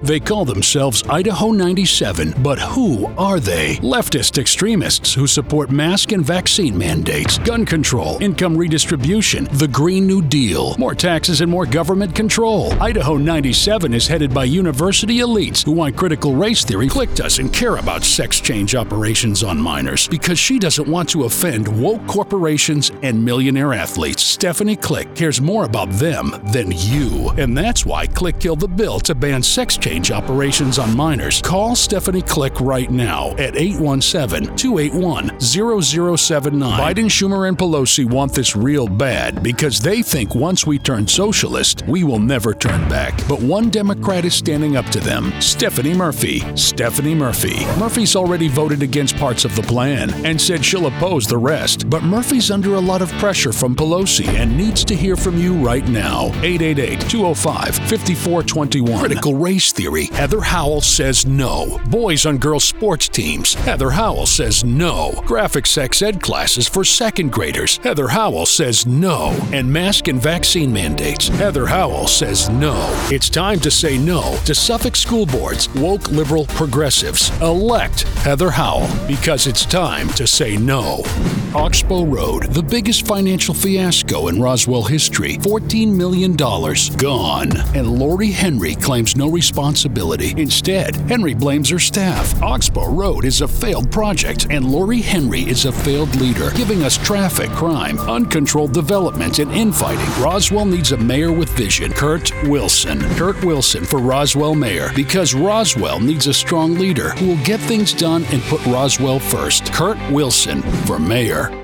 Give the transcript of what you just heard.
They call themselves Idaho 97, but who are they? Leftist extremists who support mask and vaccine mandates, gun control, income redistribution, the Green New Deal, more taxes and more government control. Idaho 97 is headed by university elites who want critical race theory. Click doesn't care about sex change operations on minors because she doesn't want to offend woke corporations and millionaire athletes. Stephanie Click cares more about them than you. And that's why Click killed the bill to ban sex change operations on minors. Call Stephanie Click right now at 817-281-0079. Biden, Schumer, and Pelosi want this real bad because they think once we turn socialist, we will never turn back. But one Democrat is standing up to them, Stephanie Murphy. Stephanie Murphy. Murphy's already voted against parts of the plan and said she'll oppose the rest. But Murphy's under a lot of pressure from Pelosi and needs to hear from you right now. 888-205-5421. Critical race theory. Heather Howell says no. Boys on girls sports teams. Heather Howell says no. Graphic sex ed classes for second graders. Heather Howell says no. And mask and vaccine mandates. Heather Howell says no. It's time to say no to Suffolk school boards, woke liberal progressives. Elect Heather Howell because it's time to say no. Oxbow Road, the biggest financial fiasco in Roswell history. $14 million gone. And Lori Henry claims no responsibility. Instead, Henry blames her staff. Oxbow Road is a failed project, and Lori Henry is a failed leader, giving us traffic, crime, uncontrolled development, and infighting. Roswell needs a mayor with vision. Kurt Wilson. Kurt Wilson for Roswell mayor, because Roswell needs a strong leader who will get things done and put Roswell first. Kurt Wilson for mayor.